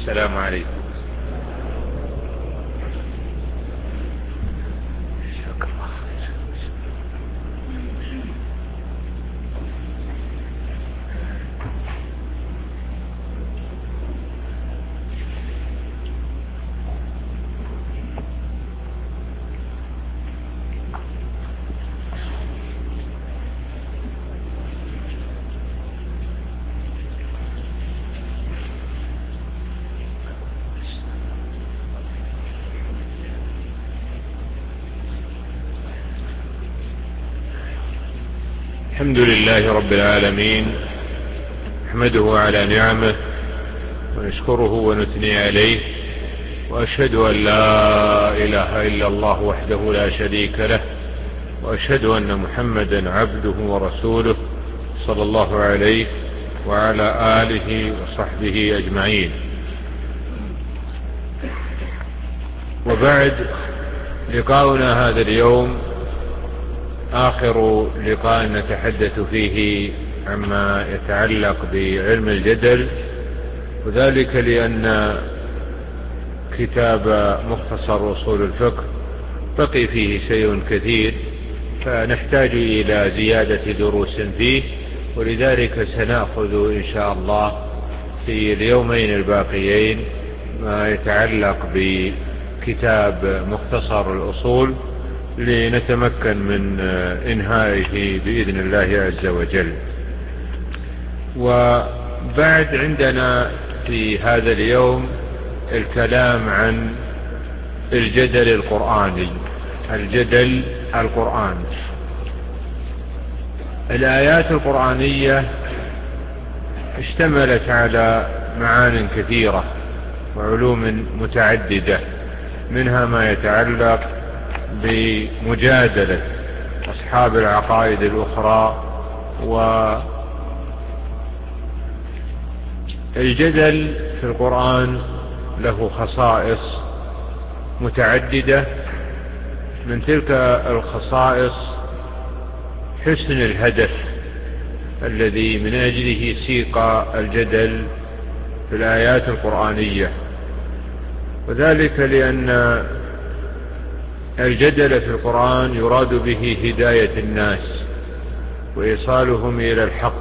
السلام عليكم. الحمد لله رب العالمين، نحمده على نعمه ونشكره ونثني عليه، وأشهد أن لا إله إلا الله وحده لا شريك له، وأشهد أن محمدا عبده ورسوله صلى الله عليه وعلى آله وصحبه أجمعين. وبعد، لقاؤنا هذا اليوم آخر لقاء نتحدث فيه عما يتعلق بعلم الجدل، وذلك لأن كتاب مختصر أصول الفقه بقي فيه شيء كثير، فنحتاج إلى زيادة دروس فيه، ولذلك سنأخذ إن شاء الله في اليومين الباقيين ما يتعلق بكتاب مختصر الأصول لنتمكن من إنهائه بإذن الله عز وجل. وبعد، عندنا في هذا اليوم الكلام عن الجدل القرآني. الجدل القرآني، الآيات القرآنية اشتملت على معان كثيرة وعلوم متعددة، منها ما يتعلق بمجادلة أصحاب العقائد الأخرى. والجدل في القرآن له خصائص متعددة، من تلك الخصائص حسن الهدف الذي من أجله سيق الجدل في الآيات القرآنية، وذلك لأن الجدل في القرآن يراد به هداية الناس وإيصالهم إلى الحق،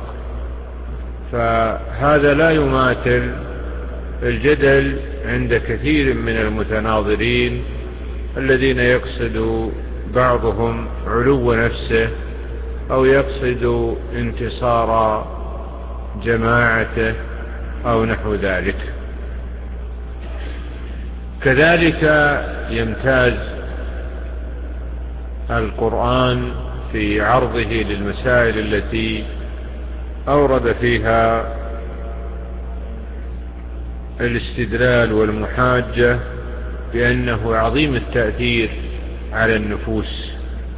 فهذا لا يماثل الجدل عند كثير من المتناظرين الذين يقصد بعضهم علو نفسه أو يقصد انتصار جماعته أو نحو ذلك. كذلك يمتاز القرآن في عرضه للمسائل التي أورد فيها الاستدلال والمحاجة بأنه عظيم التأثير على النفوس،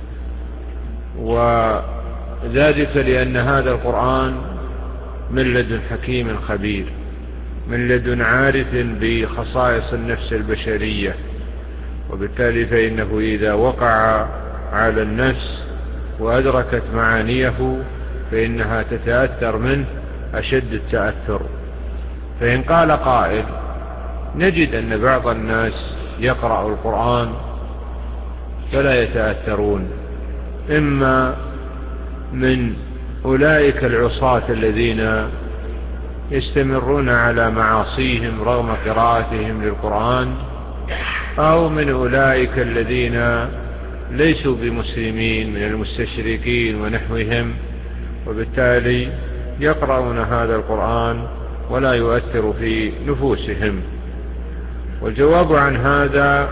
وذلك لأن هذا القرآن من لدن حكيم خبير، من لدن عارف بخصائص النفس البشرية، وبالتالي فإنه إذا وقع على النفس وأدركت معانيه فإنها تتأثر منه أشد التأثر. فإن قال قائل: نجد أن بعض الناس يقرأ القرآن فلا يتأثرون، إما من أولئك العصاة الذين يستمرون على معاصيهم رغم قراءتهم للقرآن، أو من أولئك الذين ليسوا بمسلمين من المستشركين ونحوهم، وبالتالي يقرؤون هذا القرآن ولا يؤثر في نفوسهم. والجواب عن هذا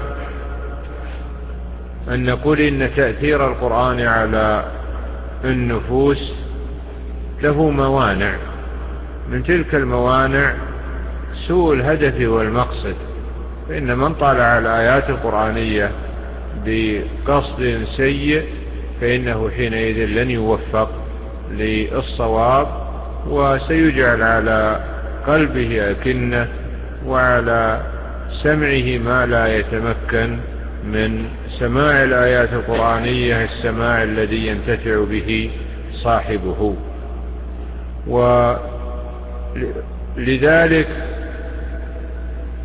أن نقول إن تأثير القرآن على النفوس له موانع، من تلك الموانع سوء الهدف والمقصد، فإن من طالع الآيات القرآنية بقصد سيء فإنه حينئذ لن يوفق للصواب، وسيجعل على قلبه أكنة وعلى سمعه ما لا يتمكن من سماع الآيات القرآنية السماع الذي ينتفع به صاحبه. ولذلك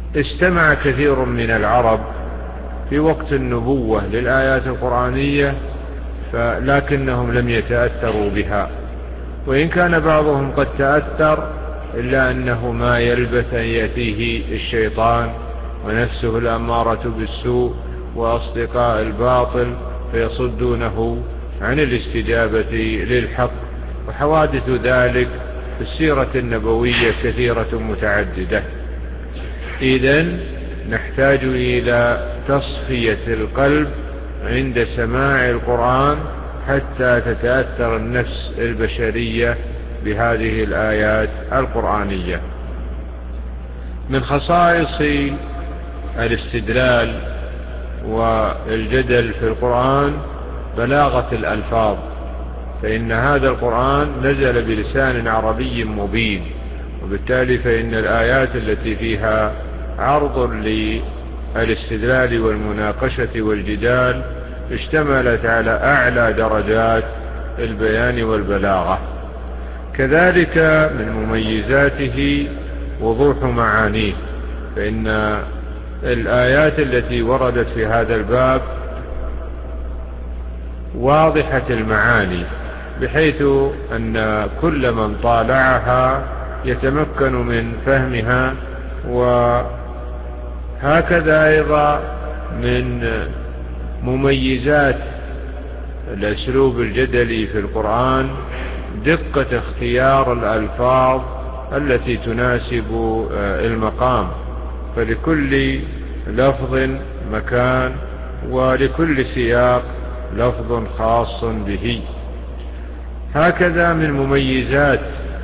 استمع كثير من العرب في وقت النبوة للآيات القرآنية لكنهم لم يتأثروا بها، وإن كان بعضهم قد تأثر إلا أنه ما يلبث أن يأتيه الشيطان ونفسه الأمارة بالسوء وأصدقاء الباطل فيصدونه عن الاستجابة للحق. وحوادث ذلك في السيرة النبوية كثيرة متعددة. إذن نحتاج إلى تصفية القلب عند سماع القرآن حتى تتأثر النفس البشرية بهذه الآيات القرآنية. من خصائص الاستدلال والجدل في القرآن بلاغة الألفاظ، فإن هذا القرآن نزل بلسان عربي مبين، وبالتالي فإن الآيات التي فيها عرض للاستدلال والمناقشة والجدال اشتملت على أعلى درجات البيان والبلاغة. كذلك من مميزاته وضوح معانيه، فإن الآيات التي وردت في هذا الباب واضحة المعاني، بحيث أن كل من طالعها يتمكن من فهمها. وهكذا أيضا من مميزات الأسلوب الجدلي في القرآن دقة اختيار الألفاظ التي تناسب المقام، فلكل لفظ مكان ولكل سياق لفظ خاص به. هكذا من مميزات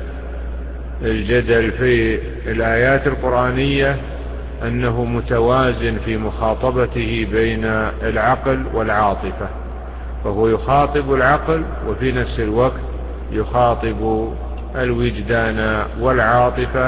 الجدل في الآيات القرآنية أنه متوازن في مخاطبته بين العقل والعاطفة، فهو يخاطب العقل وفي نفس الوقت يخاطب الوجدان والعاطفة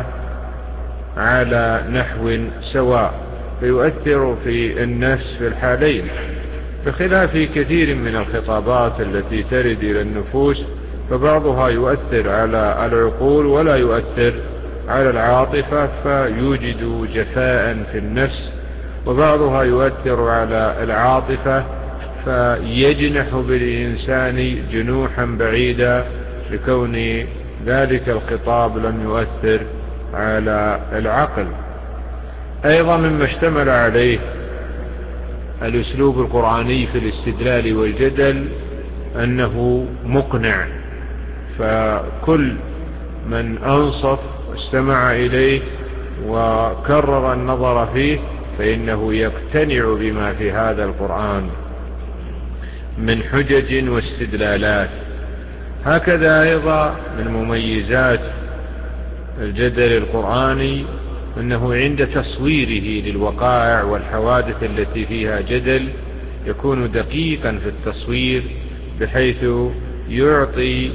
على نحو سواء، فيؤثر في النفس في الحالين، بخلاف كثير من الخطابات التي ترد إلى النفوس، فبعضها يؤثر على العقول ولا يؤثر على العاطفة فيوجد جفاء في النفس، وبعضها يؤثر على العاطفة فيجنح بالإنسان جنوحا بعيدا لكون ذلك الخطاب لم يؤثر على العقل. أيضا مما اشتمل عليه الأسلوب القرآني في الاستدلال والجدل أنه مقنع، فكل من أنصف استمع إليه وكرر النظر فيه فإنه يقتنع بما في هذا القرآن من حجج واستدلالات. هكذا أيضا من مميزات الجدل القرآني أنه عند تصويره للوقائع والحوادث التي فيها جدل يكون دقيقا في التصوير، بحيث يعطي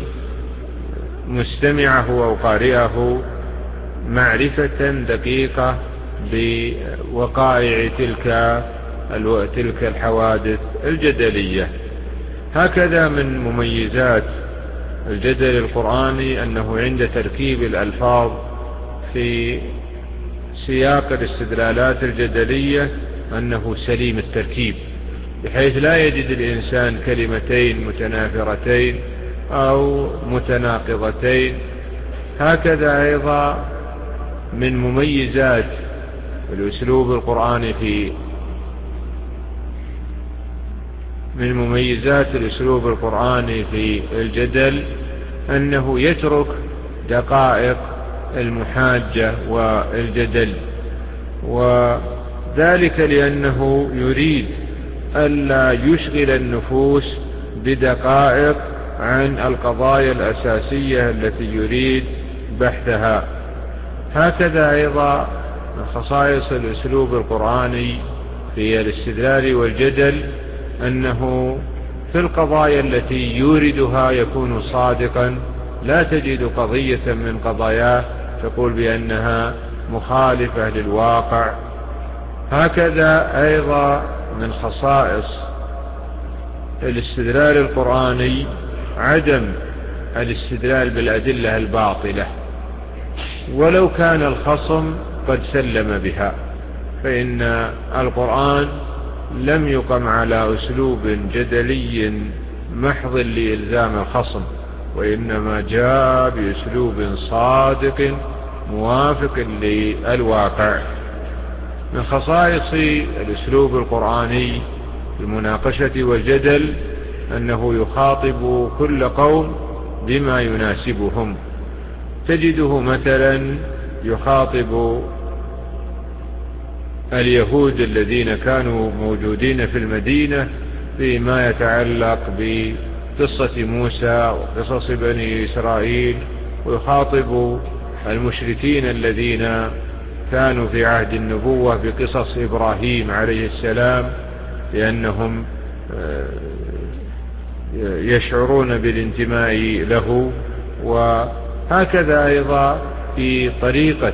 مستمعه أو قارئه معرفة دقيقة بوقائع تلك الحوادث الجدلية. هكذا من مميزات الجدل القرآني أنه عند تركيب الألفاظ في سياق الاستدلالات الجدلية أنه سليم التركيب، بحيث لا يجد الإنسان كلمتين متنافرتين أو متناقضتين. هكذا أيضا من مميزات الأسلوب القرآني في الجدل أنه يترك دقائق المحاجة والجدل، وذلك لأنه يريد ألا يشغل النفوس بدقائق عن القضايا الأساسية التي يريد بحثها. هكذا أيضا من خصائص الأسلوب القرآني في الاستدلال والجدل أنه في القضايا التي يوردها يكون صادقا، لا تجد قضية من قضاياه تقول بأنها مخالفة للواقع. هكذا أيضا من خصائص الاستدلال القرآني عدم الاستدلال بالأدلة الباطلة ولو كان الخصم قد سلم بها، فإن القرآن لم يقم على أسلوب جدلي محض لإلزام الخصم، وإنما جاء بأسلوب صادق موافق للواقع. من خصائص الأسلوب القرآني في المناقشة والجدل أنه يخاطب كل قوم بما يناسبهم. تجده مثلا يخاطب اليهود الذين كانوا موجودين في المدينة فيما يتعلق بقصة موسى وقصص بني إسرائيل، ويخاطب المشركين الذين كانوا في عهد النبوة بقصص إبراهيم عليه السلام، لأنهم يشعرون بالانتماء له. وهكذا أيضا في طريقة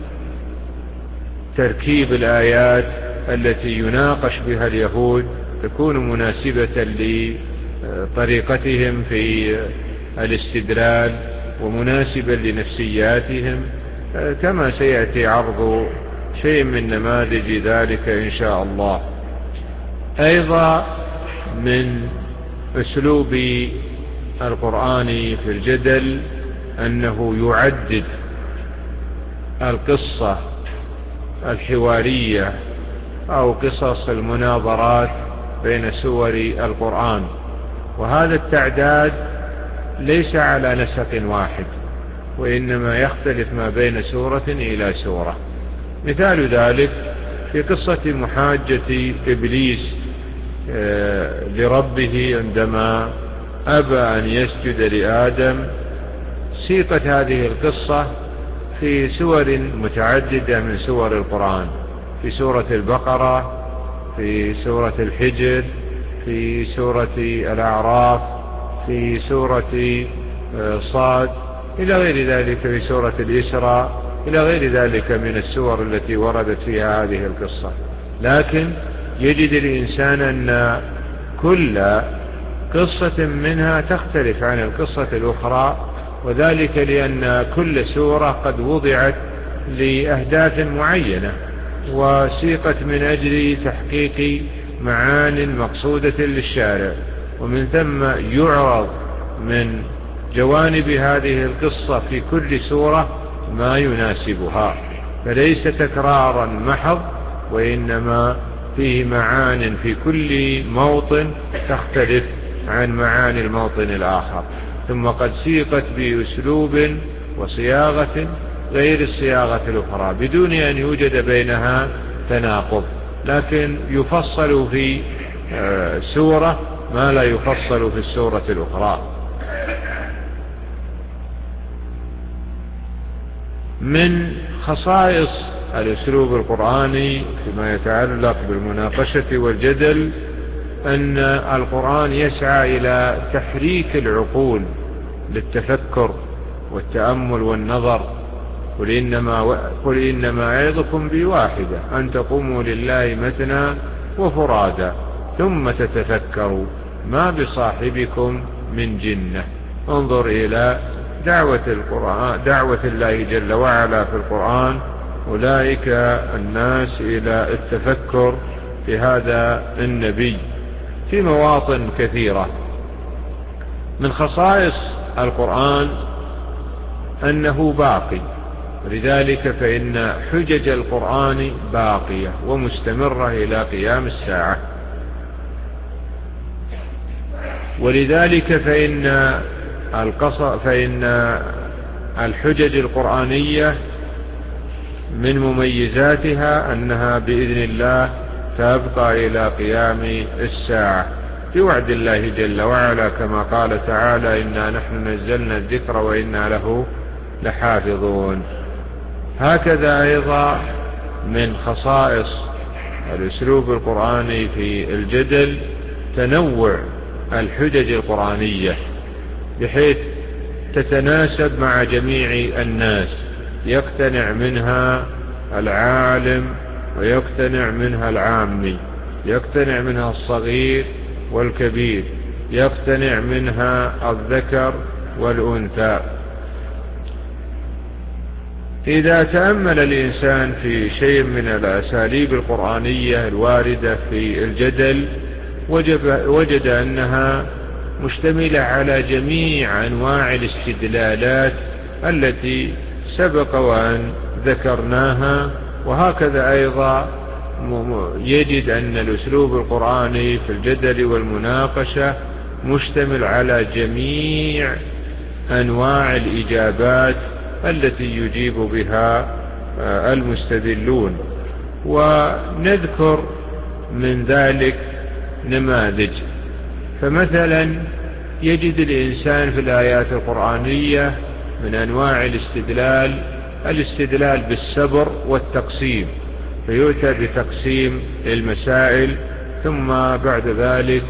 تركيب الآيات التي يناقش بها اليهود تكون مناسبة لطريقتهم في الاستدلال ومناسبا لنفسياتهم، كما سيأتي عرض شيء من نماذج ذلك إن شاء الله. أيضا من أسلوب القرآن في الجدل أنه يعدد القصة الحوارية أو قصص المناظرات بين سور القرآن، وهذا التعداد ليس على نسق واحد، وإنما يختلف ما بين سورة إلى سورة. مثال ذلك في قصة محاجة إبليس لربه عندما أبى أن يسجد لآدم. سيقت هذه القصة في سور متعددة من سور القرآن، في سورة البقرة، في سورة الحجر، في سورة الأعراف، في سورة صاد، إلى غير ذلك، في سورة الإسراء، إلى غير ذلك من السور التي وردت فيها هذه القصة. لكن يجد الإنسان أن كل قصة منها تختلف عن القصة الأخرى، وذلك لأن كل سورة قد وضعت لأهداف معينة وسيقت من أجل تحقيق معان مقصودة للشارع، ومن ثم يعرض من جوانب هذه القصة في كل سورة ما يناسبها، فليس تكرارا محض، وإنما فيه معان في كل موطن تختلف عن معاني الموطن الآخر، ثم قد سيقت بأسلوب وصياغة غير الصياغة الأخرى بدون أن يوجد بينها تناقض، لكن يفصل في سورة ما لا يفصل في السورة الأخرى. من خصائص الأسلوب القرآني فيما يتعلق بالمناقشة والجدل أن القرآن يسعى إلى تحريك العقول للتفكر والتأمل والنظر. قل إنما أعظكم بواحدة أن تقوموا لله مثنى وفرادا ثم تتفكروا ما بصاحبكم من جنة. انظر إلى دعوة الله جل وعلا في القرآن أولئك الناس إلى التفكر في هذا النبي في مواطن كثيرة. من خصائص القرآن أنه باقي، لذلك فإن حجج القرآن باقية ومستمرة إلى قيام الساعة، ولذلك فإن الحجج القرآنية من مميزاتها أنها بإذن الله تبقى إلى قيام الساعة بوعد الله جل وعلا، كما قال تعالى إنا نحن نزلنا الذكر وإنا له لحافظون. هكذا أيضا من خصائص الأسلوب القرآني في الجدل تنوع الحجج القرآنية بحيث تتناسب مع جميع الناس، يقتنع منها العالم ويقتنع منها العامي، يقتنع منها الصغير والكبير، يقتنع منها الذكر والأنثى. إذا تأمل الإنسان في شيء من الأساليب القرآنية الواردة في الجدل وجد أنها مشتملة على جميع أنواع الاستدلالات التي سبق وأن ذكرناها. وهكذا أيضا يجد أن الأسلوب القرآني في الجدل والمناقشة مشتمل على جميع أنواع الإجابات التي يجيب بها المستدلون. ونذكر من ذلك نماذج. فمثلا يجد الإنسان في الآيات القرآنية من أنواع الاستدلال بالصبر والتقسيم، فيؤتى بتقسيم المسائل ثم بعد ذلك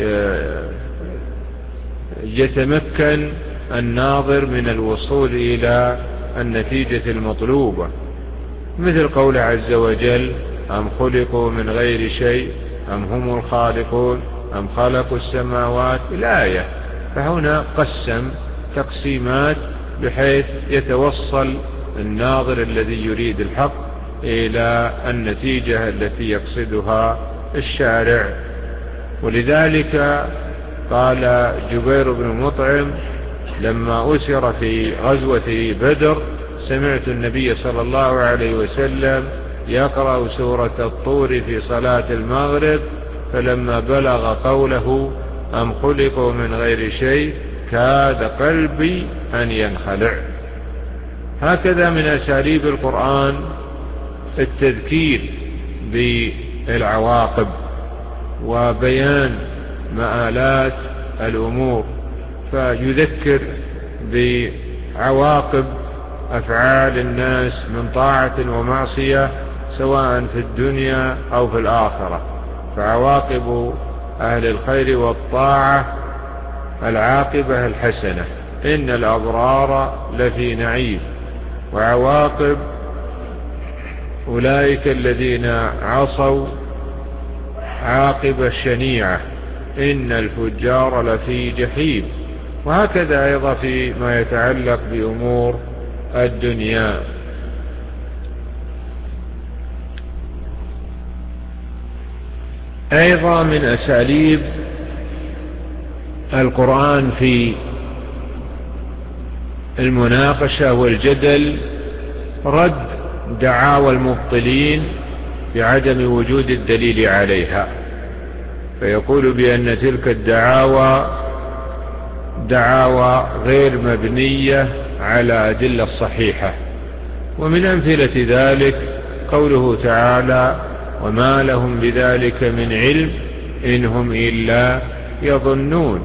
يتمكن الناظر من الوصول إلى النتيجة المطلوبة، مثل قول عز وجل: أم خلقوا من غير شيء أم هم الخالقون أم خلقوا السماوات، الآية. فهنا قسم تقسيمات بحيث يتوصل الناظر الذي يريد الحق إلى النتيجة التي يقصدها الشارع. ولذلك قال جبير بن مطعم لما أسر في غزوة بدر: سمعت النبي صلى الله عليه وسلم يقرأ سورة الطور في صلاة المغرب، فلما بلغ قوله أم خلقوا من غير شيء كاد قلبي أن ينخلع. هكذا من أساليب القرآن التذكير بالعواقب وبيان مآلات الأمور، فيذكر بعواقب أفعال الناس من طاعة ومعصية سواء في الدنيا أو في الآخرة. فعواقب أهل الخير والطاعة العاقبة الحسنة، إن الأبرار لفي نعيم. وعواقب أولئك الذين عصوا عاقبة الشنيعة، إن الفجار لفي جحيم. وهكذا أيضا فيما يتعلق بأمور الدنيا. أيضا من أساليب القرآن في المناقشة والجدل رد دعاوى المبطلين بعدم وجود الدليل عليها، فيقول بأن تلك الدعاوى دعاوى غير مبنية على أدلة صحيحة. ومن أمثلة ذلك قوله تعالى: وما لهم بذلك من علم إن هم إلا يظنون.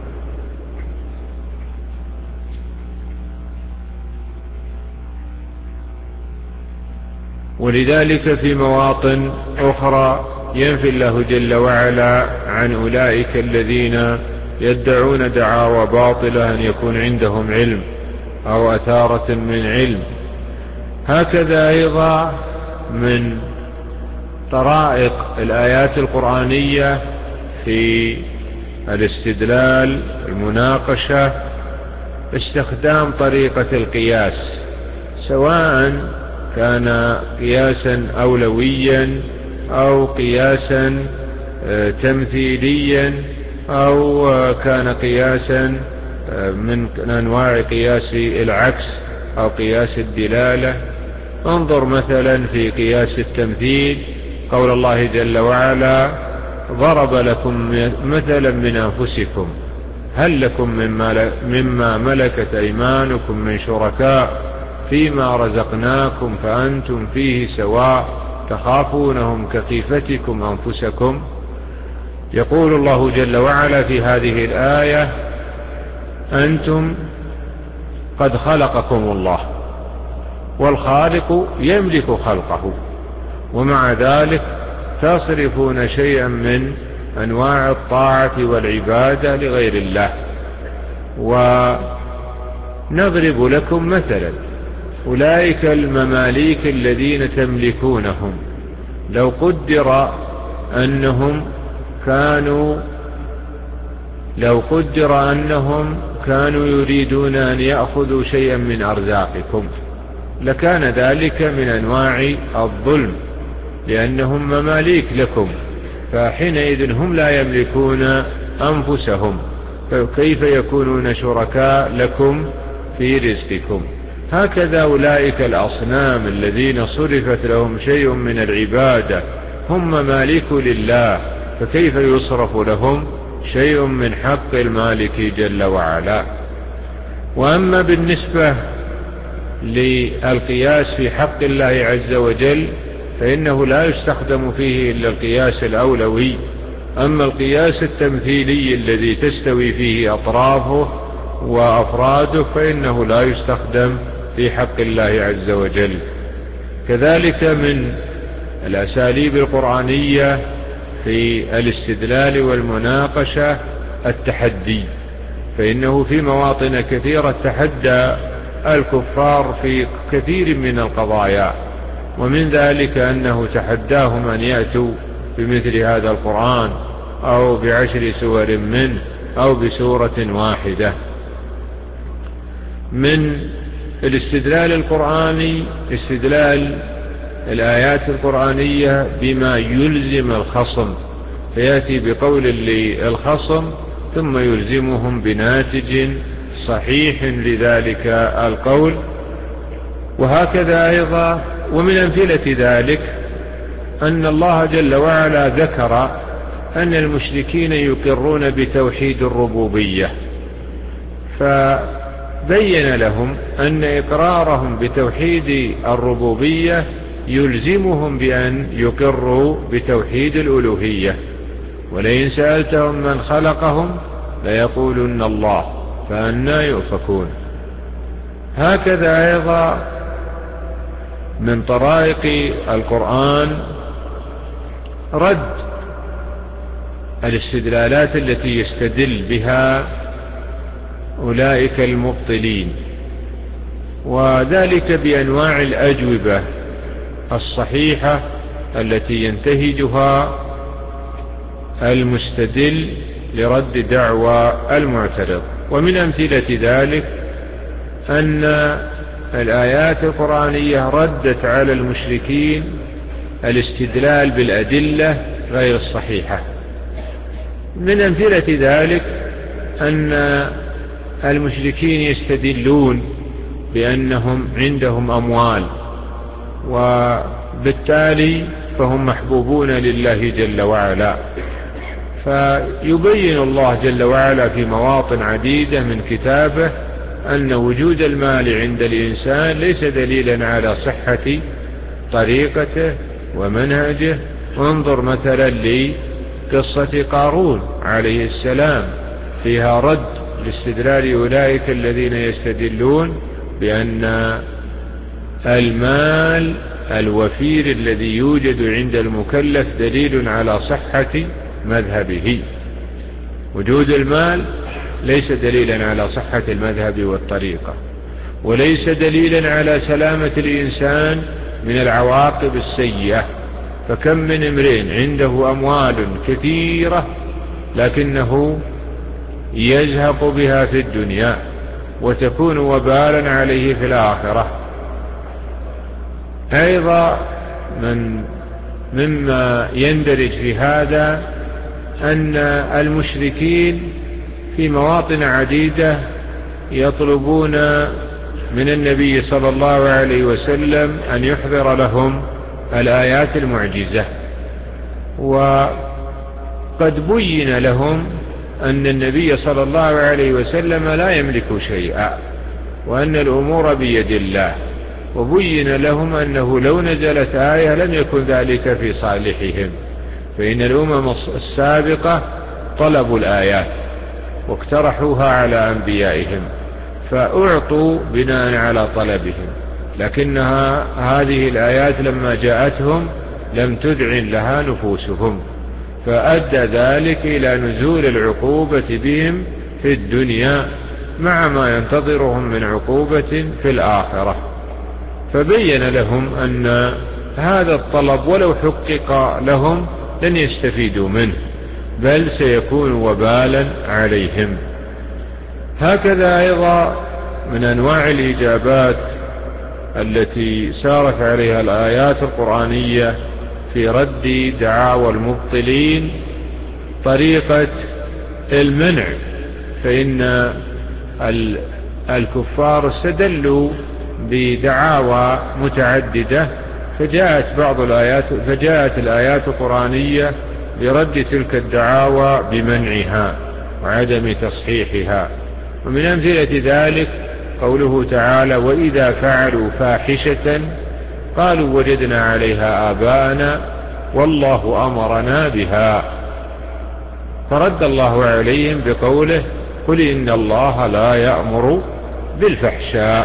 ولذلك في مواطن أخرى ينفي الله جل وعلا عن أولئك الذين يدعون دعاوى باطلة أن يكون عندهم علم أو أثارة من علم. هكذا أيضا من طرائق الآيات القرآنية في الاستدلال المناقشة استخدام طريقة القياس، سواء كان قياسا أولويا أو قياسا تمثيليا أو كان قياسا من أنواع قياس العكس أو قياس الدلالة. انظر مثلا في قياس التمثيل قول الله جل وعلا: ضرب لكم مثلا من أنفسكم هل لكم مما ملكت أيمانكم من شركاء فيما رزقناكم فأنتم فيه سواء تخافونهم كخيفتكم أنفسكم. يقول الله جل وعلا في هذه الآية: أنتم قد خلقكم الله، والخالق يملك خلقه، ومع ذلك تصرفون شيئا من أنواع الطاعة والعبادة لغير الله. ونضرب لكم مثلا: أولئك المماليك الذين تملكونهم لو قدر أنهم كانوا يريدون أن يأخذوا شيئا من أرزاقكم لكان ذلك من أنواع الظلم، لأنهم مماليك لكم، فحينئذ هم لا يملكون أنفسهم، فكيف يكونون شركاء لكم في رزقكم؟ هكذا أولئك الأصنام الذين صرفت لهم شيء من العبادة هم مماليك لله، فكيف يصرف لهم شيء من حق المالك جل وعلا؟ وأما بالنسبة للقياس في حق الله عز وجل فإنه لا يستخدم فيه إلا القياس الأولوي. أما القياس التمثيلي الذي تستوي فيه أطرافه وأفراده فإنه لا يستخدم في حق الله عز وجل. كذلك من الأساليب القرآنية في الاستدلال والمناقشة التحدي، فإنه في مواطن كثيرة تحدى الكفار في كثير من القضايا، ومن ذلك أنه تحداهم أن يأتوا بمثل هذا القرآن أو ب10 سور منه أو بسورة واحدة. من الاستدلال القرآني استدلال الآيات القرآنية بما يلزم الخصم، فيأتي بقول للخصم ثم يلزمهم بناتج صحيح لذلك القول. وهكذا أيضا ومن أمثلة ذلك أن الله جل وعلا ذكر أن المشركين يقرون بتوحيد الربوبية، فبين لهم أن إقرارهم بتوحيد الربوبية يلزمهم بأن يقروا بتوحيد الألوهية، ولئن سألتهم من خلقهم ليقولن الله فأنى يؤفكون. هكذا أيضا من طرائق القرآن رد الاستدلالات التي يستدل بها أولئك المبطلين، وذلك بأنواع الأجوبة الصحيحة التي ينتهجها المستدل لرد دعوى المعترض. ومن أمثلة ذلك أن الآيات القرآنية ردت على المشركين الاستدلال بالأدلة غير الصحيحة. من أمثلة ذلك أن المشركين يستدلون بأنهم عندهم أموال، وبالتالي فهم محبوبون لله جل وعلا، فيبين الله جل وعلا في مواطن عديدة من كتابه أن وجود المال عند الإنسان ليس دليلا على صحة طريقته ومنهجه. وانظر مثلا لقصة قارون عليه السلام، فيها رد لاستدلال أولئك الذين يستدلون بأن المال الوفير الذي يوجد عند المكلف دليل على صحة مذهبه. وجود المال ليس دليلا على صحة المذهب والطريقة، وليس دليلا على سلامة الإنسان من العواقب السيئة. فكم من امرئ عنده أموال كثيرة لكنه يزهق بها في الدنيا وتكون وبالا عليه في الآخرة. أيضا مما يندرج في هذا أن المشركين في مواطن عديدة يطلبون من النبي صلى الله عليه وسلم أن يحضر لهم الآيات المعجزة، وقد بين لهم أن النبي صلى الله عليه وسلم لا يملك شيئا وأن الأمور بيد الله، وبين لهم أنه لو نزلت آية لم يكن ذلك في صالحهم، فإن الأمم السابقة طلبوا الآيات واقترحوها على أنبيائهم فأعطوا بناء على طلبهم، لكنها هذه الآيات لما جاءتهم لم تذعن لها نفوسهم، فأدى ذلك إلى نزول العقوبة بهم في الدنيا مع ما ينتظرهم من عقوبة في الآخرة. فبين لهم أن هذا الطلب ولو حقق لهم لن يستفيدوا منه، بل سيكون وبالا عليهم. هكذا أيضا من أنواع الإجابات التي سارت عليها الآيات القرآنية في رد دعاوى المبطلين طريقة المنع، فإن الكفار استدلوا بدعاوى متعددة، فجاءت الآيات القرآنية لرد تلك الدعاوى بمنعها وعدم تصحيحها. ومن أمثلة ذلك قوله تعالى: وإذا فعلوا فاحشة قالوا وجدنا عليها آباءنا والله أمرنا بها، فرد الله عليهم بقوله: قل إن الله لا يأمر بالفحشاء.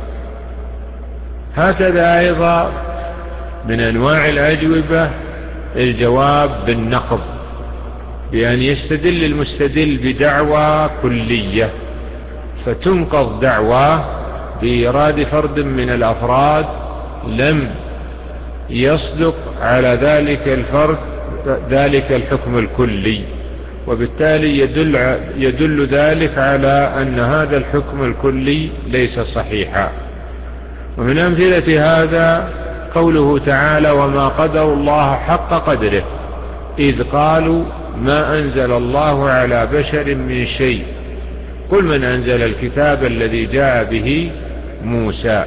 هكذا أيضا من أنواع الأجوبة الجواب بالنقض، بأن يستدل المستدل بدعوى كلية فتنقض دعواه بإيراد فرد من الأفراد لم يصدق على ذلك الفرد ذلك الحكم الكلي، وبالتالي يدل ذلك على أن هذا الحكم الكلي ليس صحيحا. ومن أمثلة هذا قوله تعالى: وما قدر الله حق قدره إذ قالوا ما أنزل الله على بشر من شيء قل من أنزل الكتاب الذي جاء به موسى.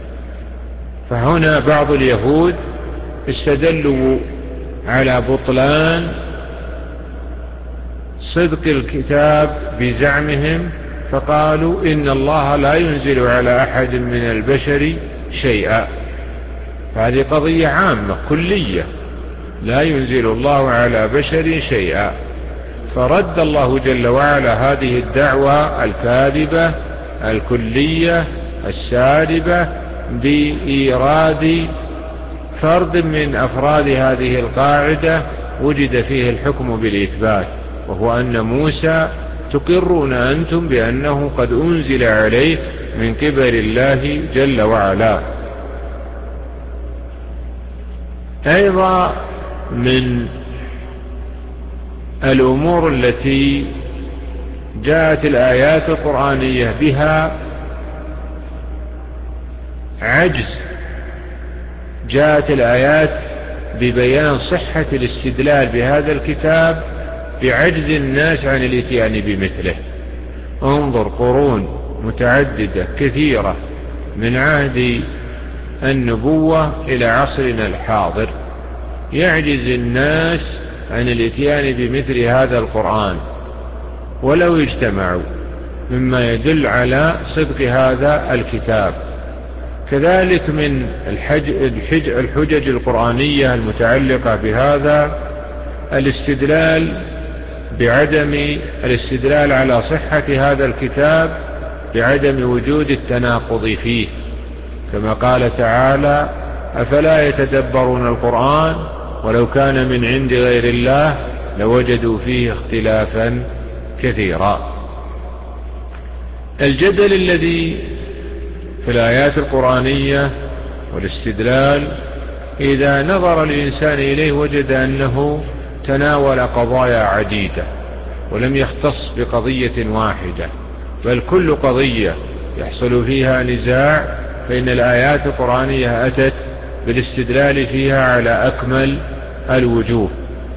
فهنا بعض اليهود استدلوا على بطلان صدق الكتاب بزعمهم، فقالوا إن الله لا ينزل على أحد من البشر شيئا. هذه قضية عامة كلية، لا ينزل الله على بشر شيئا. فرد الله جل وعلا هذه الدعوة الكاذبة الكلية السالبة بإيراد فرد من أفراد هذه القاعدة وجد فيه الحكم بالإثبات، وهو أن موسى تقرون أنتم بأنه قد أنزل عليه من قبل الله جل وعلا. أيضا من الأمور التي جاءت الآيات القرآنية بها عجز، جاءت الآيات ببيان صحة الاستدلال بهذا الكتاب بعجز الناس عن الاتيان بمثله. انظر قرون متعددة كثيرة من عهد النبوة إلى عصرنا الحاضر يعجز الناس عن الاتيان بمثل هذا القرآن ولو اجتمعوا، مما يدل على صدق هذا الكتاب. كذلك من الحجج القرآنية المتعلقة بهذا الاستدلال على صحة هذا الكتاب بعدم وجود التناقض فيه، كما قال تعالى: أفلا يتدبرون القرآن ولو كان من عند غير الله لوجدوا فيه اختلافا كثيرا. الجدل الذي في الآيات القرآنية والاستدلال إذا نظر الإنسان إليه وجد أنه تناول قضايا عديدة ولم يختص بقضية واحدة، بل كل قضية يحصل فيها نزاع فإن الآيات القرآنية أتت بالاستدلال فيها على أكمل الوجوه.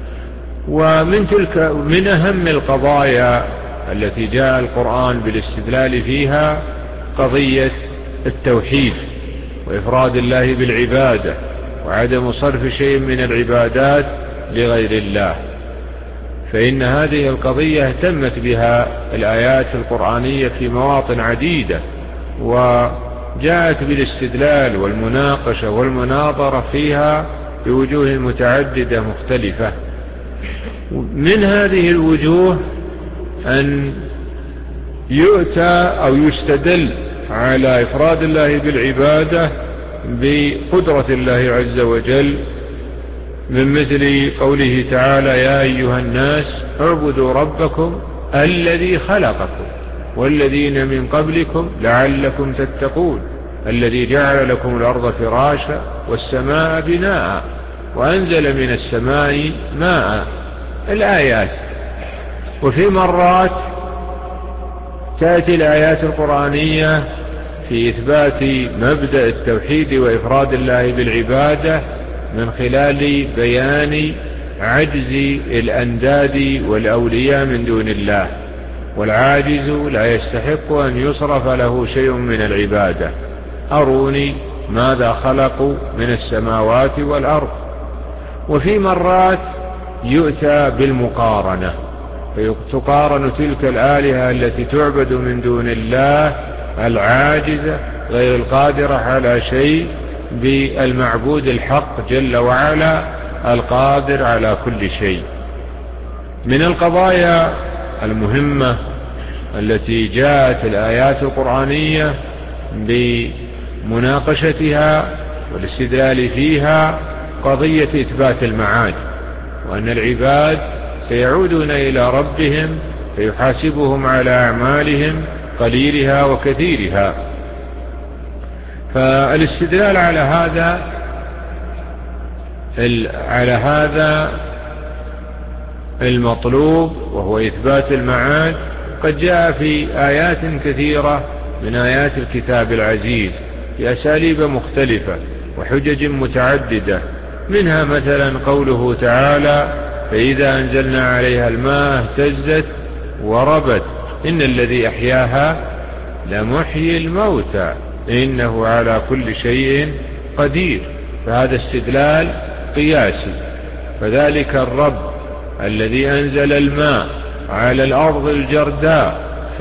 من أهم القضايا التي جاء القرآن بالاستدلال فيها قضية التوحيد وإفراد الله بالعبادة وعدم صرف شيء من العبادات لغير الله، فإن هذه القضية اهتمت بها الآيات القرآنية في مواطن عديدة، وجاءت بالاستدلال والمناقشة والمناظرة فيها بوجوه متعددة مختلفة. من هذه الوجوه أن يؤتى أو يستدل على إفراد الله بالعبادة بقدرة الله عز وجل، من مثل قوله تعالى: يا أيها الناس اعبدوا ربكم الذي خلقكم والذين من قبلكم لعلكم تتقون الذي جعل لكم الأرض فراشا والسماء بناء وأنزل من السماء ماء. الآيات. وفي مرات تأتي الآيات القرآنية في إثبات مبدأ التوحيد وإفراد الله بالعبادة من خلال بيان عجز الأنداد والأولياء من دون الله، والعاجز لا يستحق أن يصرف له شيء من العبادة. أروني ماذا خلقوا من السماوات والأرض. وفي مرات يؤتى بالمقارنة، فتقارن تلك الآلهة التي تعبد من دون الله العاجزة غير القادرة على شيء بالمعبود الحق جل وعلا القادر على كل شيء. من القضايا المهمة التي جاءت الآيات القرآنية بمناقشتها والاستدلال فيها قضية إثبات المعاد، وأن العباد سيعودون إلى ربهم فيحاسبهم على أعمالهم قليلها وكثيرها. فالاستدلال على هذا المطلوب وهو إثبات المعاد قد جاء في آيات كثيرة من آيات الكتاب العزيز بأساليب مختلفة وحجج متعددة، منها مثلا قوله تعالى: فإذا أنزلنا عليها الماء اهتزت وربت إن الذي أحياها لمحيي الموتى إنه على كل شيء قدير. فهذا استدلال قياسي. فذلك الرب الذي أنزل الماء على الأرض الجرداء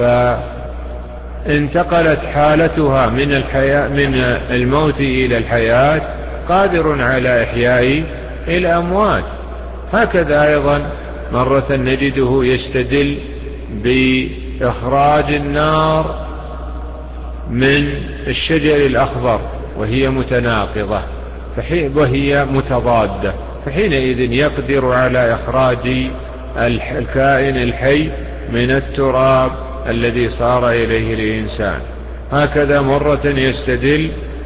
فانتقلت حالتها من الموت إلى الحياة قادر على إحياء الأموات. هكذا أيضا مرة نجده يستدل بإخراج النار من الشجر الأخضر وهي متناقضة وهي متضادة، فحينئذ يقدر على إخراج الكائن الحي من التراب الذي صار إليه الإنسان. هكذا مرة يستدل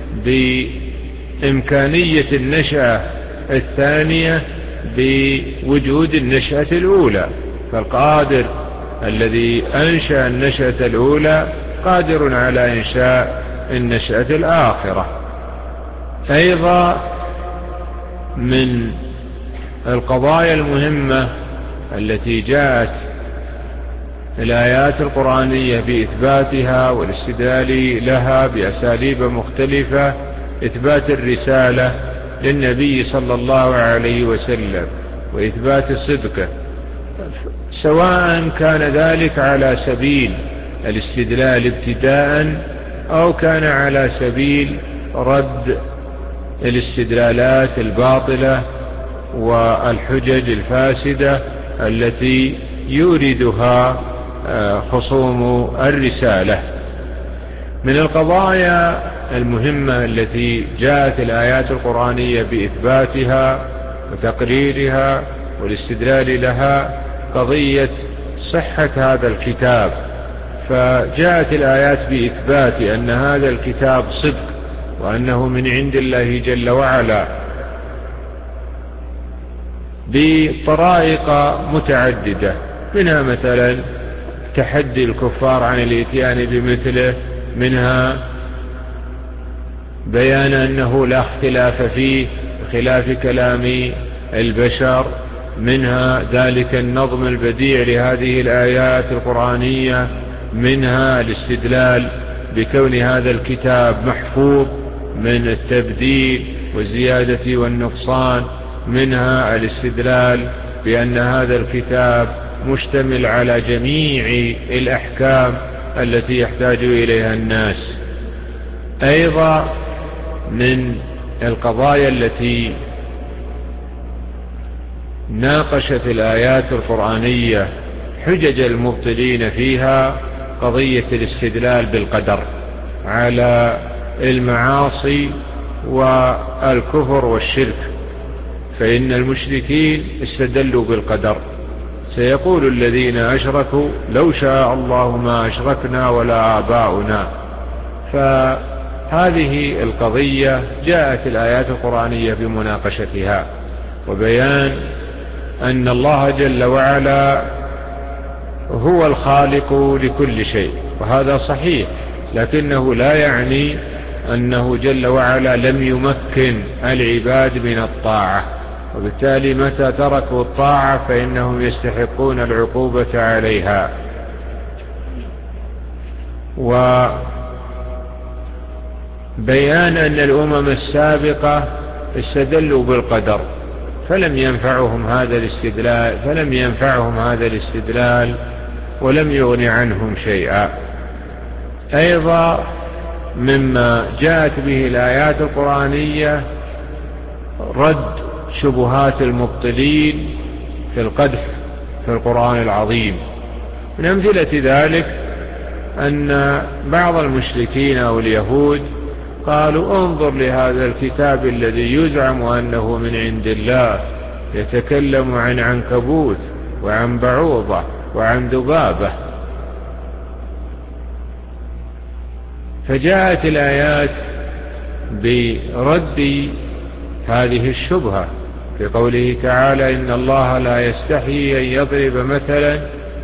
بإمكانية النشأة الثانية بوجود النشأة الأولى، فالقادر الذي أنشأ النشأة الأولى قادر على إنشاء النشأة الآخرة. أيضا من القضايا المهمة التي جاءت الآيات القرآنية بإثباتها والاستدلال لها بأساليب مختلفة إثبات الرسالة للنبي صلى الله عليه وسلم وإثبات صدقه، سواء كان ذلك على سبيل الاستدلال ابتداء أو كان على سبيل رد الاستدلالات الباطلة والحجج الفاسدة التي يوردها خصوم الرسالة. من القضايا المهمة التي جاءت الآيات القرآنية بإثباتها وتقريرها والاستدلال لها قضية صحة هذا الكتاب، فجاءت الآيات بإثبات أن هذا الكتاب صدق وأنه من عند الله جل وعلا بطرائق متعددة، منها مثلا تحدي الكفار عن الاتيان بمثله، منها بيان أنه لا اختلاف فيه بخلاف كلام البشر، منها ذلك النظم البديع لهذه الآيات القرآنية، منها الاستدلال بكون هذا الكتاب محفوظ من التبديل والزيادة والنقصان، منها الاستدلال بأن هذا الكتاب مشتمل على جميع الأحكام التي يحتاج إليها الناس. أيضا من القضايا التي ناقشت الآيات القرآنية حجج المبطلين فيها قضية الاستدلال بالقدر على المعاصي والكفر والشرك، فإن المشركين استدلوا بالقدر. سيقول الذين أشركوا لو شاء الله ما أشركنا ولا آباؤنا. فهذه القضية جاءت الآيات القرآنية بمناقشتها وبيان أن الله جل وعلا هو الخالق لكل شيء، وهذا صحيح، لكنه لا يعني أنه جل وعلا لم يمكن العباد من الطاعة، وبالتالي متى تركوا الطاعة فإنهم يستحقون العقوبة عليها. وبيان أن الأمم السابقة استدلوا بالقدر فلم ينفعهم هذا الاستدلال ولم يغن عنهم شيئا. أيضا مما جاءت به الآيات القرآنية رد شبهات المبطلين في القدح في القرآن العظيم. من أمثلة ذلك أن بعض المشركين أو اليهود قالوا انظر لهذا الكتاب الذي يزعم أنه من عند الله يتكلم عن عنكبوت وعن بعوضة وعن ذبابة. فجاءت الآيات برد هذه الشبهة في قوله تعالى إن الله لا يستحيي أن يضرب مثلا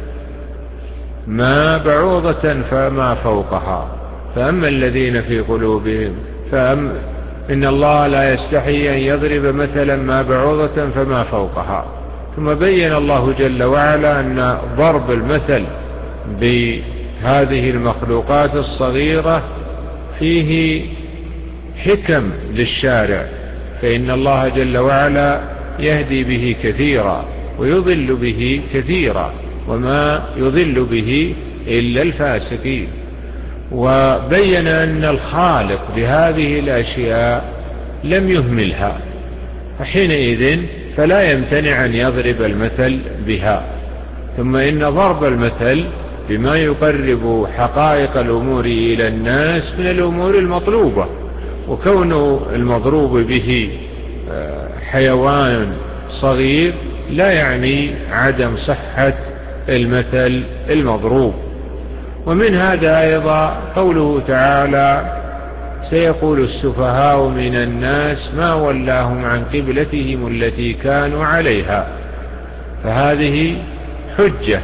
ما بعوضة فما فوقها فأما الذين في قلوبهم إن الله لا يستحيي أن يضرب مثلا ما بعوضة فما فوقها. ثم بين الله جل وعلا أن ضرب المثل بهذه المخلوقات الصغيرة فيه حكم للشارع، فإن الله جل وعلا يهدي به كثيرا ويضل به كثيرا وما يضل به إلا الفاسقين. وبين أن الخالق لهذه الأشياء لم يهملها، فحينئذ فلا يمتنع أن يضرب المثل بها. ثم إن ضرب المثل بما يقرب حقائق الأمور إلى الناس من الأمور المطلوبة، وكون المضروب به حيوان صغير لا يعني عدم صحة المثل المضروب. ومن هذا أيضا قوله تعالى سيقول السفهاء من الناس ما ولاهم عن قبلتهم التي كانوا عليها. فهذه حجة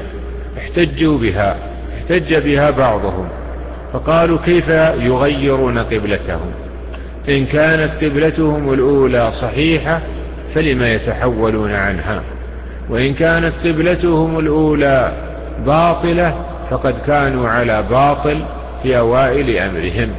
احتج بها بعضهم فقالوا كيف يغيرون قبلتهم إن كانت قبلتهم الأولى صحيحة فلما يتحولون عنها، وإن كانت قبلتهم الأولى باطلة فقد كانوا على باطل في أوائل أمرهم.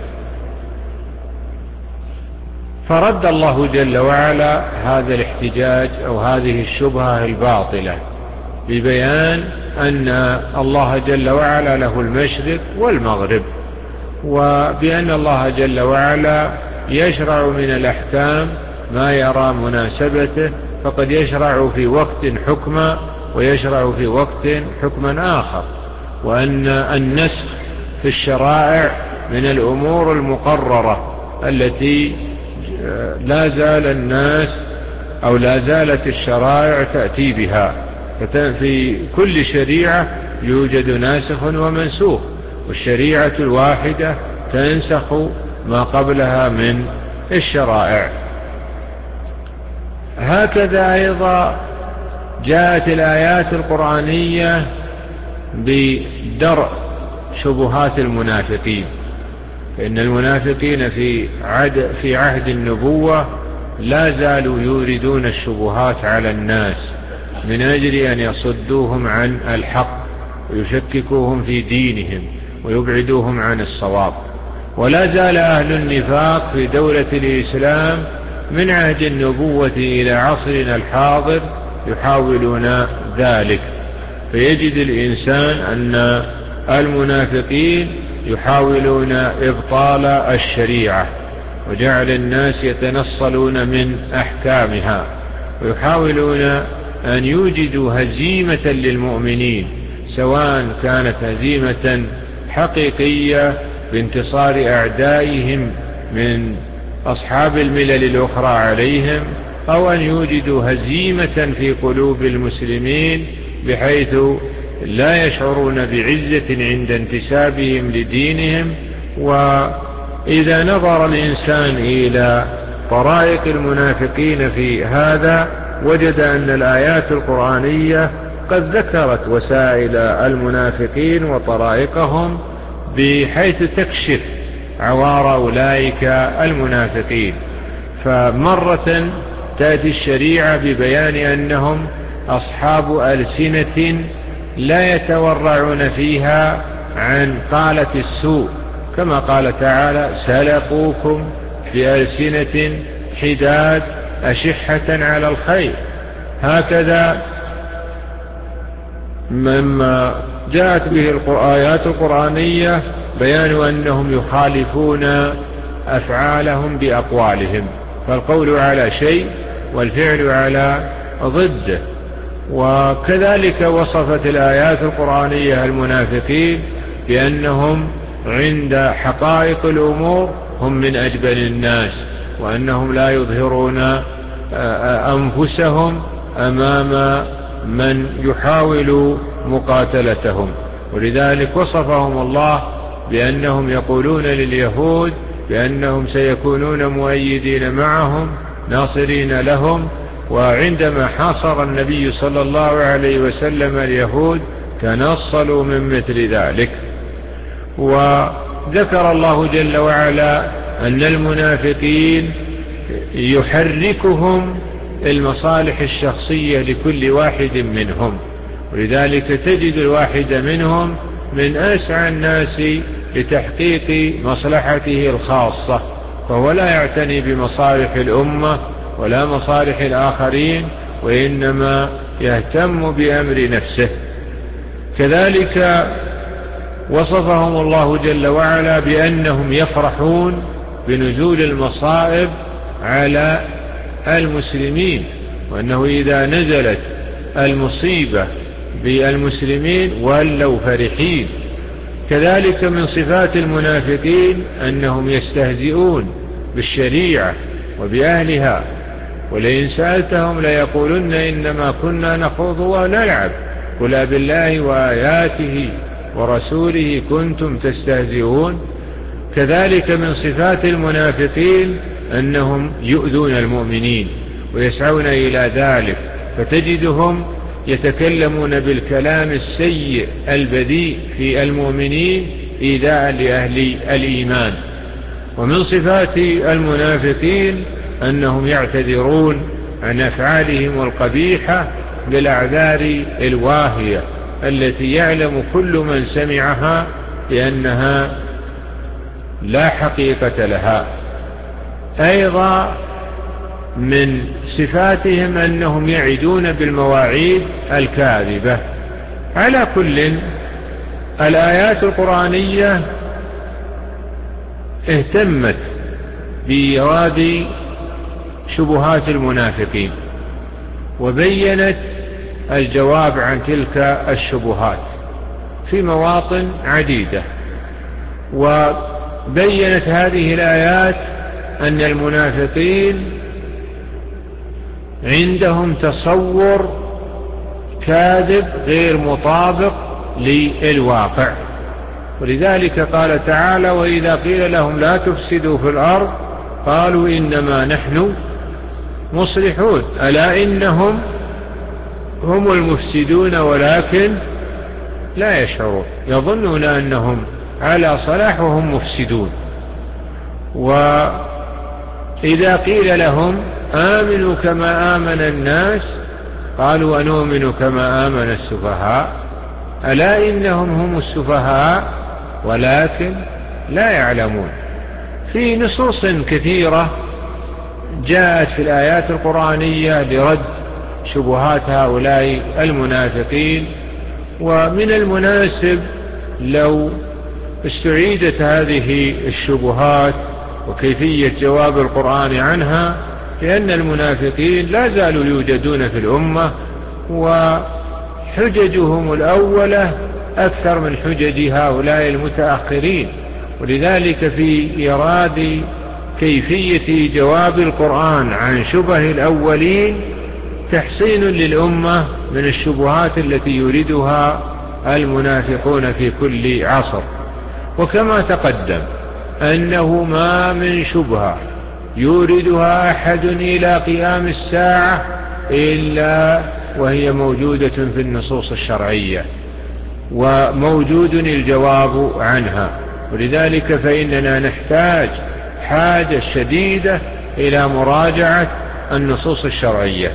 فرد الله جل وعلا هذا الاحتجاج أو هذه الشبهة الباطلة ببيان أن الله جل وعلا له المشرق والمغرب، وبأن الله جل وعلا يشرع من الأحكام ما يرى مناسبته، فقد يشرع في وقت حكما ويشرع في وقت حكما آخر، وأن النسخ في الشرائع من الأمور المقررة التي لا زال الناس أو لا زالت الشرائع تأتي بها. في كل شريعة يوجد ناسخ ومنسوخ، والشريعة الواحدة تنسخ ما قبلها من الشرائع. هكذا أيضا جاءت الآيات القرآنية بدرء شبهات المنافقين، فإن المنافقين في عهد النبوة لا زالوا يوردون الشبهات على الناس من أجل أن يصدوهم عن الحق ويشككوهم في دينهم ويبعدوهم عن الصواب. ولا زال أهل النفاق في دولة الإسلام من عهد النبوة إلى عصرنا الحاضر يحاولون ذلك. فيجد الإنسان أن المنافقين يحاولون إبطال الشريعة وجعل الناس يتنصلون من أحكامها، ويحاولون أن يوجدوا هزيمة للمؤمنين، سواء كانت هزيمة حقيقية بانتصار أعدائهم من أصحاب الملل الأخرى عليهم، أو أن يوجدوا هزيمة في قلوب المسلمين بحيث لا يشعرون بعزة عند انتسابهم لدينهم. وإذا نظر الإنسان إلى طرائق المنافقين في هذا وجد أن الآيات القرآنية قد ذكرت وسائل المنافقين وطرائقهم بحيث تكشف عوار أولئك المنافقين. فمرة تأتي الشريعة ببيان أنهم أصحاب ألسنة لا يتورعون فيها عن قالة السوء، كما قال تعالى: سلقوكم بألسنة حداد أشحة على الخير. هكذا مما جاءت به الآيات القرآنية بيان أنهم يخالفون أفعالهم بأقوالهم، فالقول على شيء والفعل على ضده. وكذلك وصفت الآيات القرآنية المنافقين بأنهم عند حقائق الأمور هم من أجبن الناس، وأنهم لا يظهرون أنفسهم أمام من يحاول مقاتلتهم. ولذلك وصفهم الله بأنهم يقولون لليهود بأنهم سيكونون مؤيدين معهم ناصرين لهم، وعندما حاصر النبي صلى الله عليه وسلم اليهود تنصلوا من مثل ذلك. وذكر الله جل وعلا أن المنافقين يحركهم المصالح الشخصية لكل واحد منهم، ولذلك تجد الواحد منهم من أسعى الناس لتحقيق مصلحته الخاصة، فهو لا يعتني بمصالح الأمة ولا مصالح الآخرين، وإنما يهتم بأمر نفسه. كذلك وصفهم الله جل وعلا بأنهم يفرحون بنزول المصائب على المسلمين، وأنه إذا نزلت المصيبة بالمسلمين ولوا فرحين. كذلك من صفات المنافقين أنهم يستهزئون بالشريعة وبأهلها، ولئن سألتهم ليقولن إنما كنا نخوض ونلعب قل بالله وآياته ورسوله كنتم تستهزئون. كذلك من صفات المنافقين أنهم يؤذون المؤمنين ويسعون إلى ذلك، فتجدهم يتكلمون بالكلام السيء البذيء في المؤمنين إيذاء لأهل الإيمان. ومن صفات المنافقين أنهم يعتذرون عن أفعالهم القبيحة بالأعذار الواهية التي يعلم كل من سمعها بأنها لا حقيقة لها. أيضا من صفاتهم أنهم يعدون بالمواعيد الكاذبة. على كل، الآيات القرآنية اهتمت بإيراد شبهات المنافقين وبينت الجواب عن تلك الشبهات في مواطن عديدة، وبينت هذه الآيات أن المنافقين عندهم تصور كاذب غير مطابق للواقع. ولذلك قال تعالى: وإذا قيل لهم لا تفسدوا في الأرض قالوا إنما نحن مصلحون ألا إنهم هم المفسدون ولكن لا يشعرون، يظنون أنهم على صلاح وهم مفسدون. وإذا قيل لهم آمنوا كما آمن الناس قالوا أنؤمن كما آمن السفهاء ألا إنهم هم السفهاء ولكن لا يعلمون. في نصوص كثيرة جاءت في الآيات القرآنية لرد شبهات هؤلاء المنافقين، ومن المناسب لو استعيدت هذه الشبهات وكيفية جواب القرآن عنها، لأن المنافقين لا زالوا يوجدون في الأمة، وحججهم الأولى أكثر من حجج هؤلاء المتأخرين. ولذلك في إيراد كيفية جواب القرآن عن شبه الأولين تحصين للأمة من الشبهات التي يريدها المنافقون في كل عصر. وكما تقدم أنه ما من شبهة يوردها أحد إلى قيام الساعة إلا وهي موجودة في النصوص الشرعية، وموجود الجواب عنها. ولذلك فإننا نحتاج حاجة شديدة إلى مراجعة النصوص الشرعية.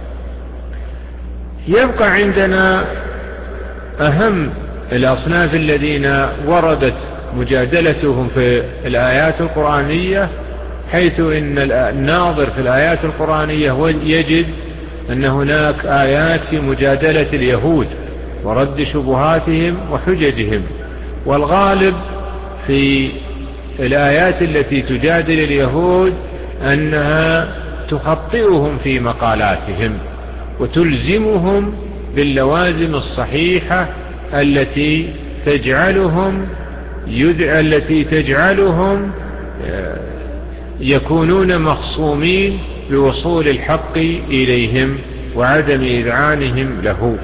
يبقى عندنا أهم الأصناف الذين وردت مجادلتهم في الآيات القرآنية، حيث إن الناظر في الآيات القرآنية يجد أن هناك آيات في مجادلة اليهود ورد شبهاتهم وحججهم، والغالب في الآيات التي تجادل اليهود أنها تخطئهم في مقالاتهم وتلزمهم باللوازم الصحيحة التي تجعلهم يكونون مخصومين بوصول الحق إليهم وعدم إذعانهم له.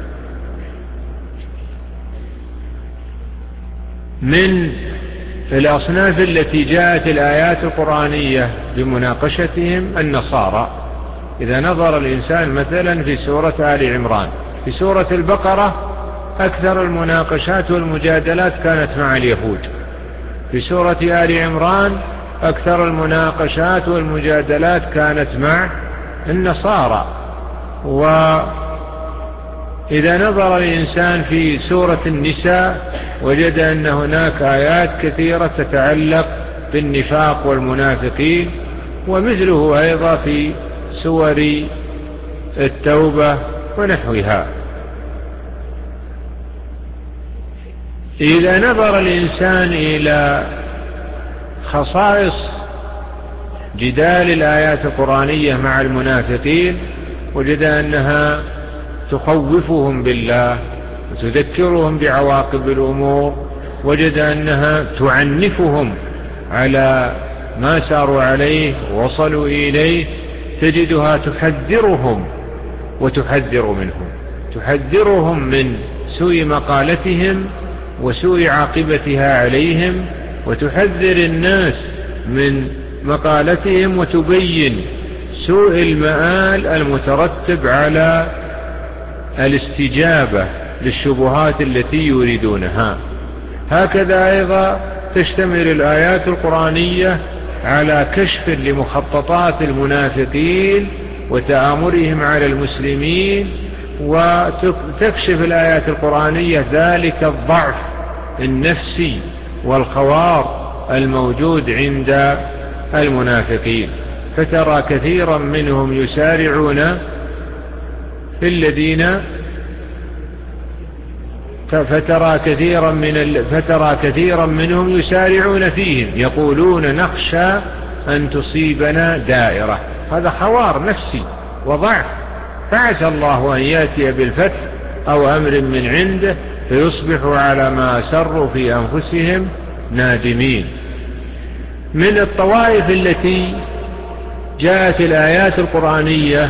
من الأصناف التي جاءت الآيات القرآنية بمناقشتهم النصارى. إذا نظر الإنسان مثلا في سورة آل عمران، في سورة البقرة أكثر المناقشات والمجادلات كانت مع اليهود، في سورة آل عمران أكثر المناقشات والمجادلات كانت مع النصارى. وإذا نظر الإنسان في سورة النساء وجد أن هناك آيات كثيرة تتعلق بالنفاق والمنافقين، ومثله أيضا في سور التوبة ونحوها. إذا نظر الإنسان إلى خصائص جدال الآيات القرآنية مع المنافقين وجد أنها تخوفهم بالله وتذكرهم بعواقب الأمور، وجد أنها تعنفهم على ما ساروا عليه ووصلوا إليه، تجدها تحذرهم وتحذر منهم، تحذرهم من سوء مقالتهم وسوء عاقبتها عليهم، وتحذر الناس من مقالتهم وتبين سوء المآل المترتب على الاستجابة للشبهات التي يريدونها. هكذا أيضا تشتمل الآيات القرآنية على كشف لمخططات المنافقين وتآمرهم على المسلمين، وتكشف الآيات القرآنية ذلك الضعف النفسي والخوار الموجود عند المنافقين. فترى كثيرا منهم يسارعون في الذين فترى كثيرا منهم يسارعون فيهم يقولون نخشى أن تصيبنا دائرة. هذا خوار نفسي وضعف، فعسى الله أن يأتي بالفتح أو أمر من عنده فيصبحوا على ما أسروا في أنفسهم نادمين. من الطوائف التي جاءت الآيات القرآنية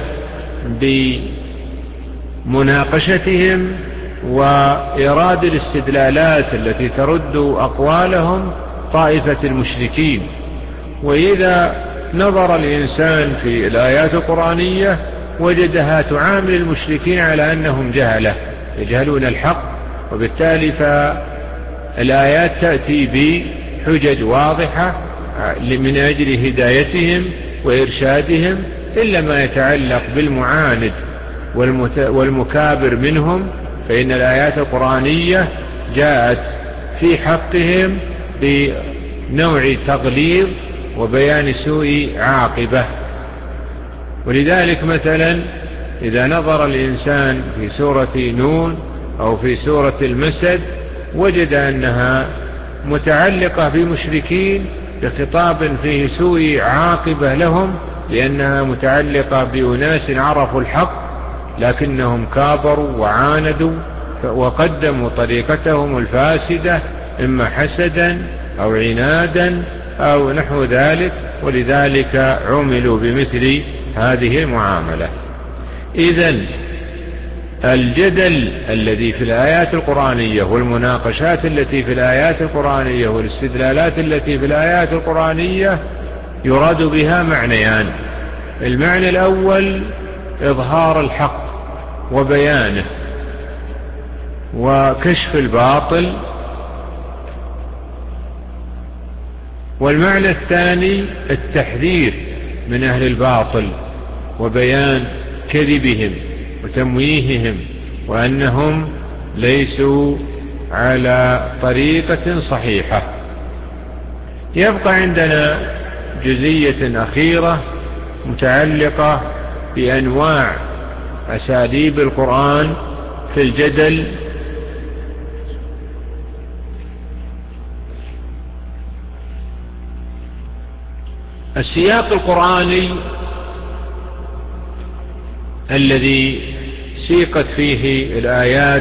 بمناقشتهم وإيراد الاستدلالات التي ترد أقوالهم طائفة المشركين. وإذا نظر الإنسان في الآيات القرآنية وجدها تعامل المشركين على أنهم جهلة يجهلون الحق، وبالتالي فالآيات تأتي بحجج واضحة من أجل هدايتهم وإرشادهم، إلا ما يتعلق بالمعاند والمكابر منهم فإن الآيات القرآنية جاءت في حقهم بنوع تغليظ وبيان سوء عاقبة. ولذلك مثلا إذا نظر الإنسان في سورة نون أو في سورة المسد وجد أنها متعلقة بمشركين بخطاب فيه سوء عاقبة لهم، لأنها متعلقة بأناس عرفوا الحق لكنهم كابروا وعاندوا وقدموا طريقتهم الفاسدة إما حسدا أو عنادا أو نحو ذلك، ولذلك عملوا بمثل هذه المعاملة. إذن الجدل الذي في الآيات القرآنية والمناقشات التي في الآيات القرآنية والاستدلالات التي في الآيات القرآنية يراد بها معنيان. المعنى الأول إظهار الحق وبيانه، وكشف الباطل. والمعنى الثاني التحذير من أهل الباطل وبيان كذبهم وتمويههم وأنهم ليسوا على طريقة صحيحة. يبقى عندنا جزئية أخيرة متعلقة بأنواع أساليب القرآن في الجدل. السياق القرآني الذي سيقت فيه الآيات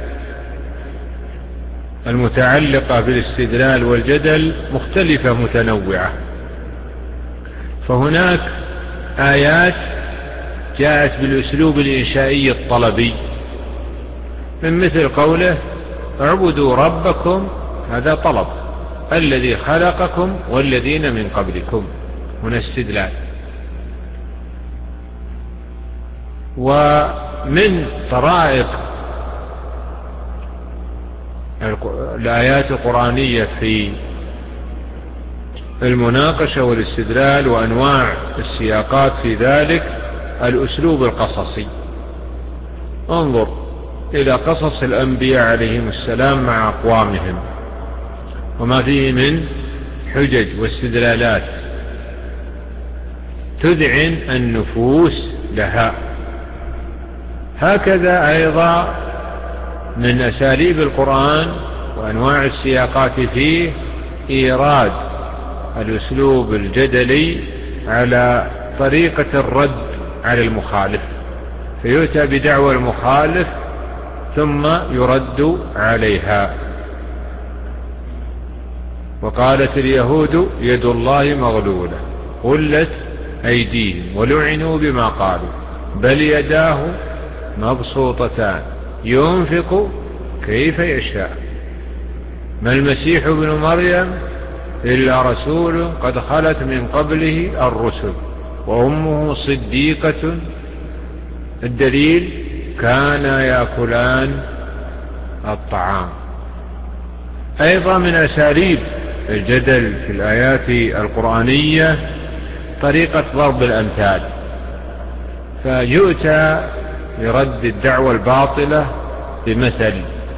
المتعلقة بالاستدلال والجدل مختلفة متنوعة. فهناك آيات جاءت بالأسلوب الإنشائي الطلبي، من مثل قوله اعبدوا ربكم، هذا طلب، الذي خلقكم والذين من قبلكم، هنا استدلال. ومن طرائق الآيات القرآنية في المناقشة والاستدلال وأنواع السياقات في ذلك الأسلوب القصصي. انظر إلى قصص الأنبياء عليهم السلام مع أقوامهم وما فيه من حجج واستدلالات تذعن النفوس لها. هكذا أيضا من أساليب القرآن وأنواع السياقات فيه إيراد الأسلوب الجدلي على طريقة الرد على المخالف، فيؤتى بدعوى المخالف ثم يرد عليها. وقالت اليهود يد الله مغلولة غلت أيديهم ولعنوا بما قالوا بل يداه مبسوطتان ينفق كيف يشاء ما المسيح ابن مريم إلا رسول قد خلت من قبله الرسل وأمه صديقة. الدليل كانا يأكلان الطعام. أيضا من أساليب الجدل في الآيات القرآنية طريقة ضرب الأمثال، فيؤتى لرد الدعوة الباطلة بمثل،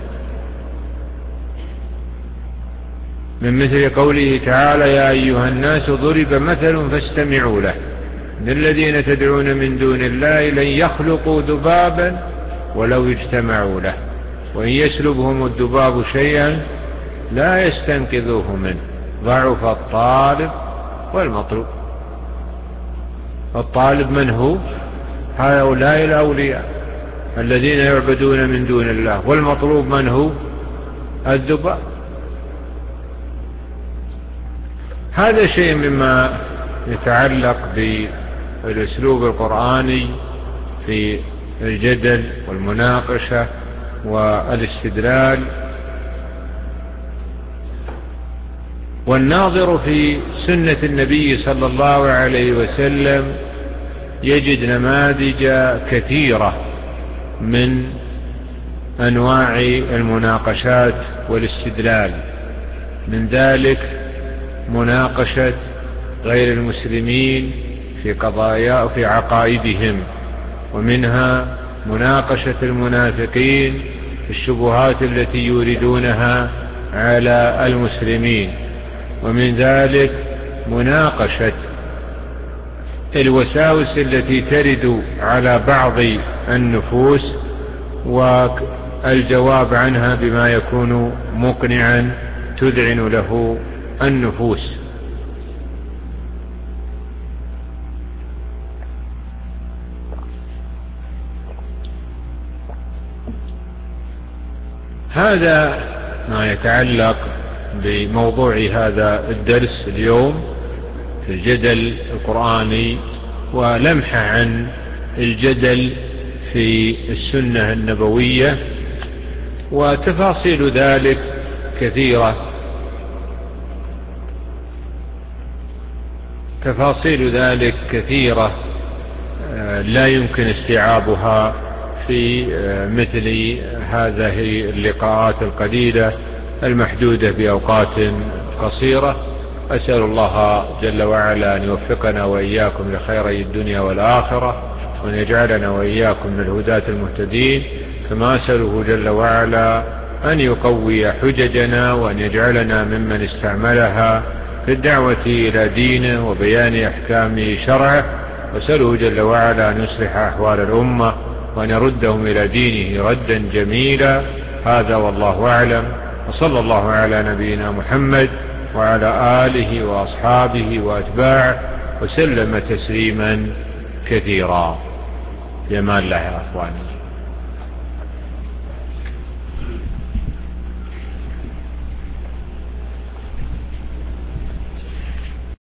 من مثل قوله تعالى يا أيها الناس ضرب مثل فاستمعوا له إن الذين تدعون من دون الله لن يخلقوا ذبابا ولو اجتمعوا له وإن يسلبهم الذباب شيئا لا يستنقذوه منه ضعف الطالب والمطلوب. الطالب من هو؟ هؤلاء الأولياء الذين يعبدون من دون الله، والمطلوب من هو؟ الذباب. هذا شيء مما يتعلق بالأسلوب القرآني في الجدل والمناقشة والاستدلال. والناظر في سنة النبي صلى الله عليه وسلم يجد نماذج كثيرة من أنواع المناقشات والاستدلال، من ذلك مناقشة غير المسلمين في قضايا في عقائدهم، ومنها مناقشة المنافقين في الشبهات التي يوردونها على المسلمين، ومن ذلك مناقشة الوساوس التي ترد على بعض النفوس والجواب عنها بما يكون مقنعا تذعن له النفوس. هذا ما يتعلق بموضوع هذا الدرس اليوم في الجدل القرآني، ولمحة عن الجدل في السنة النبوية، وتفاصيل ذلك كثيرة. تفاصيل ذلك كثيرة لا يمكن استيعابها في مثل هذه اللقاءات القليلة المحدودة بأوقات قصيرة. أسأل الله جل وعلا أن يوفقنا وإياكم لخيري الدنيا والآخرة، وأن يجعلنا وإياكم من الهداة المهتدين. كما أسأله جل وعلا أن يقوي حججنا، وأن يجعلنا ممن استعملها في الدعوة إلى دينه وبيان أحكام شرعه. وأسأله جل وعلا أن يصلح أحوال الأمة، وأن يردهم إلى دينه ردا جميلا. هذا والله أعلم، وصلى الله على نبينا محمد وعلى آله وأصحابه وأتباعه وسلم تسليما كثيرا. جمال الله يا أخواني.